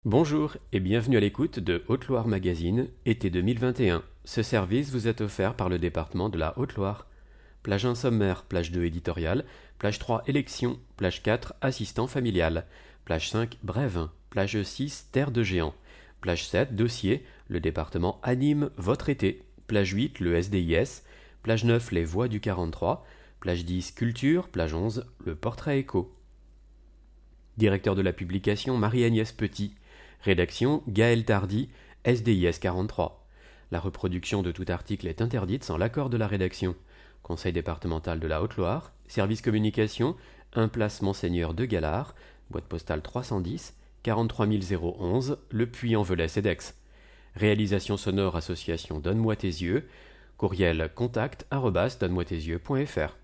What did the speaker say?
Bonjour et bienvenue à l'écoute de Haute-Loire Magazine, été 2021. Ce service vous est offert par le département de la Haute-Loire. Plage 1 sommaire, plage 2 éditorial, plage 3 élection, plage 4 assistant familial, plage 5 brève, plage 6 terre de géant, plage 7 dossier, le département anime votre été, plage 8 le SDIS, plage 9 les voix du 43, plage 10 culture, plage 11 le portrait écho. Directeur de la publication Marie-Agnès Petit. Rédaction Gaël Tardy, SDIS 43. La reproduction de tout article est interdite sans l'accord de la rédaction. Conseil départemental de la Haute-Loire, service communication, 1 place Monseigneur de Galard, boîte postale 310, 43011, Le Puy-en-Velay CEDEX. Réalisation sonore association Donne-moi tes yeux, courriel contact@donne-moi-tes-yeux.fr.